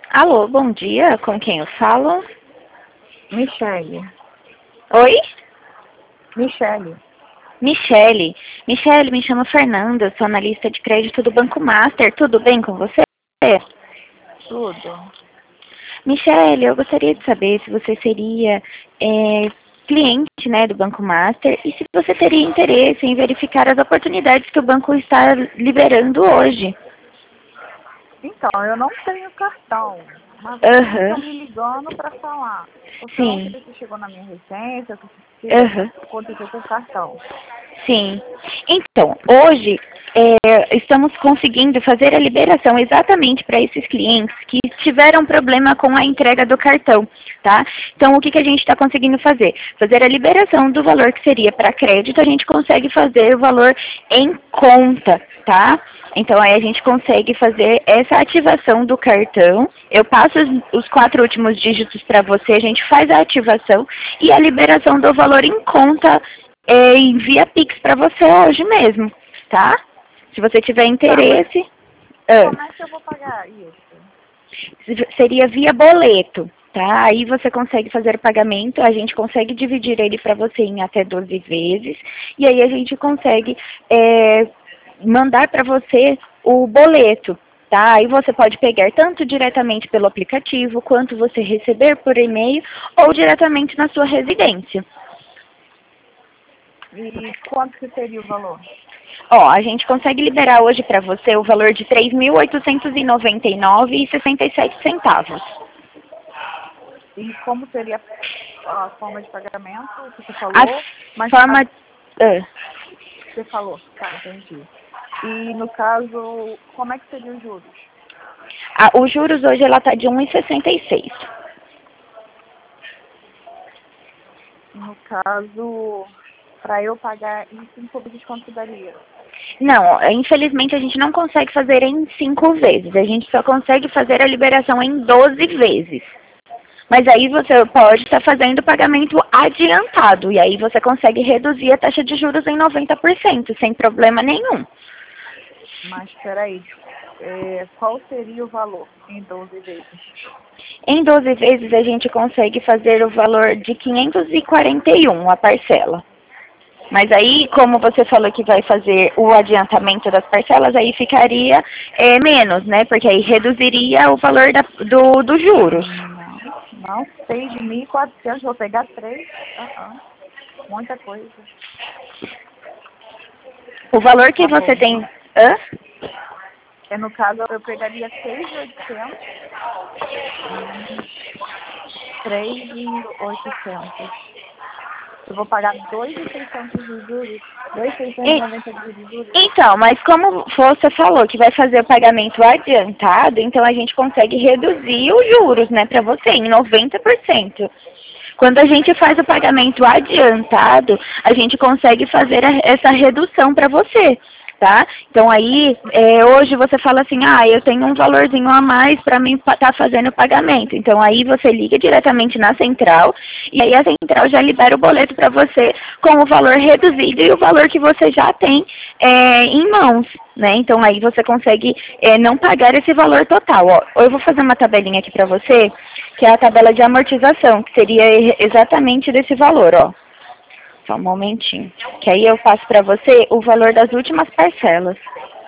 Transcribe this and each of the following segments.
Alô, bom dia, com quem eu falo? Michele. Oi? Michele. Michele. Michele, me chamo Fernanda, sou analista de crédito do Banco Master, tudo bem com você? Tudo. Michele, eu gostaria de saber se você seria cliente, né, do Banco Master e se você teria interesse em verificar as oportunidades que o banco está liberando hoje. Então, eu não tenho cartão, mas vocês estão Aham, me ligando para falar. Porque eu não sim, sei se chegou na minha residência, o que aham. aconteceu com o cartão. Sim. Então, hoje estamos conseguindo fazer a liberação exatamente para esses clientes que tiveram problema com a entrega do cartão, tá? Então, o que, que a gente está conseguindo fazer? Fazer a liberação do valor que seria para crédito, a gente consegue fazer o valor em conta, tá? Então, aí a gente consegue fazer essa ativação do cartão. Eu passo os 4 últimos dígitos para você, a gente faz a ativação e a liberação do valor em conta envia Pix para você hoje mesmo, tá? Se você tiver Tá, mas interesse, como é que eu vou pagar isso? seria via boleto, tá? Aí você consegue fazer o pagamento, a gente consegue dividir ele para você em até 12 vezes, e aí a gente consegue mandar para você o boleto, tá? Aí você pode pegar tanto diretamente pelo aplicativo, quanto você receber por e-mail, ou diretamente na sua residência. E quanto que seria o valor? Ó, a gente consegue liberar hoje para você o valor de 3.899,67 centavos. E como seria a forma de pagamento que você A falou? Mas forma... ah, você falou, tá, entendi. E no caso, como é que seriam os juros? os juros hoje ela está de 1,66. No caso, para eu pagar em 5 vezes, quanto daria? Não, infelizmente a gente não consegue fazer em 5 vezes. A gente só consegue fazer a liberação em 12 vezes. Mas aí você pode estar fazendo o pagamento adiantado. E aí você consegue reduzir a taxa de juros em 90%, sem problema nenhum. Mas espera aí, qual seria o valor em 12 vezes? Em 12 vezes a gente consegue fazer o valor de 541 a parcela. Mas aí, como você falou que vai fazer o adiantamento das parcelas, aí ficaria menos, né? Porque aí reduziria o valor dos juros. Não, 6.400, vou pegar 3. Muita coisa. O valor que Tá você bom. tem... Hã? No caso, eu pegaria 6.800 menos 3.800. Eu vou pagar 2.600 de juros. E- 2.690 de juros. Então, mas como você falou que vai fazer o pagamento adiantado, então a gente consegue reduzir os juros, né, para você em 90%. Quando a gente faz o pagamento adiantado, a gente consegue fazer essa redução para você, tá? Então aí, hoje você fala assim, eu tenho um valorzinho a mais para mim estar fazendo o pagamento. Então aí você liga diretamente na central e aí a central já libera o boleto para você com o valor reduzido e o valor que você já tem em mãos, né? Então aí você consegue não pagar esse valor total. Ó, eu vou fazer uma tabelinha aqui para você, que é a tabela de amortização, que seria exatamente desse valor, ó. Só um momentinho. Que aí eu passo para você o valor das últimas parcelas.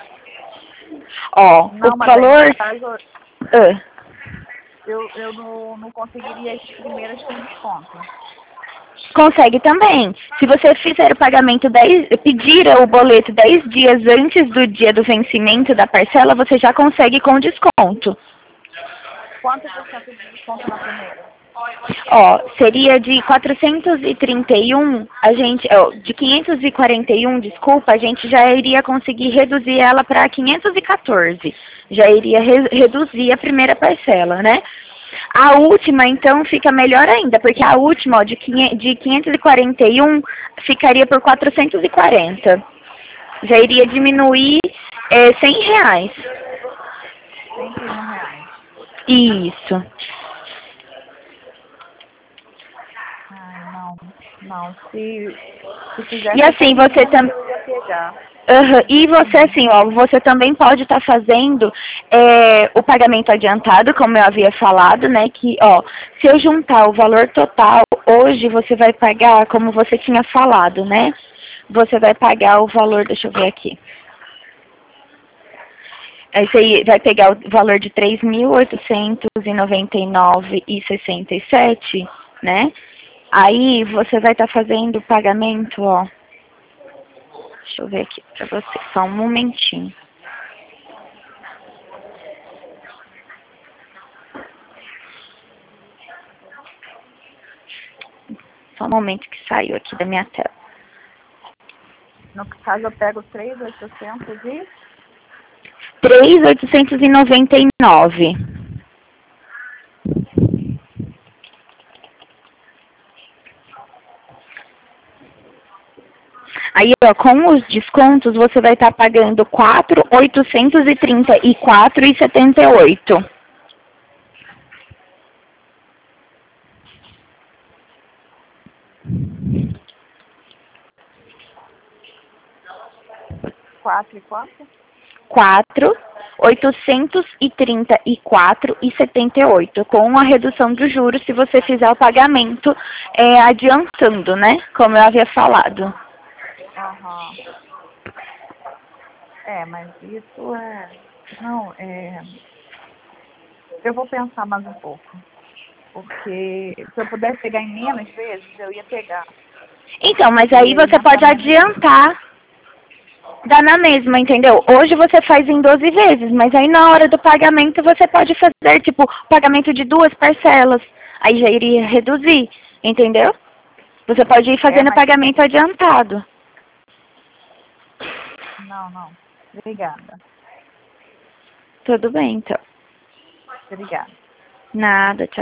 Ó, Não, o mas aí no valor... caso, ah, eu não conseguiria as primeiras com desconto. consegue também. Se você fizer o pagamento pedir o boleto 10 dias antes do dia do vencimento da parcela, você já consegue com desconto. Quanto por cento de desconto na primeira? Ó, seria de 431, de 541, desculpa, a gente já iria conseguir reduzir ela para 514. Já iria reduzir a primeira parcela, né? A última, então, fica melhor ainda, porque a última, ó, de 541, ficaria por 440. Já iria diminuir R$ 100. R$ 101. Isso. Ai, não. Não, se E fizesse essa assim, você redução, também... eu ia pegar. Aham. E você, assim, ó, você também pode estar fazendo o pagamento adiantado, como eu havia falado, né? Que, ó, se eu juntar o valor total, hoje você vai pagar, como você tinha falado, né? Você vai pagar o valor, deixa eu ver aqui. Aí você vai pegar o valor de 3.899,67, né? Aí você vai estar fazendo o pagamento, ó. Deixa eu ver aqui pra você, só um momentinho. Só um momento que saiu aqui da minha tela. No caso, eu pego 3.800 e... 3.899. Aí, ó, com os descontos, você vai estar pagando 4.834,78. Quatro e quanto? 4.834,78, com a redução dos juros se você fizer o pagamento adiantando, né? Como eu havia falado. Aham. Mas isso é... Não, eu vou pensar mais um pouco. Porque se eu pudesse pegar em menos vezes, eu ia pegar. Então, mas aí você pode Mensalmente. adiantar, dá na mesma, entendeu? Hoje você faz em 12 vezes, mas aí na hora do pagamento você pode fazer, tipo, pagamento de 2 parcelas. Aí já iria reduzir, entendeu? Você pode ir fazendo Mas... pagamento adiantado. Não. Obrigada. Tudo bem, então. Obrigada. Nada, tchau.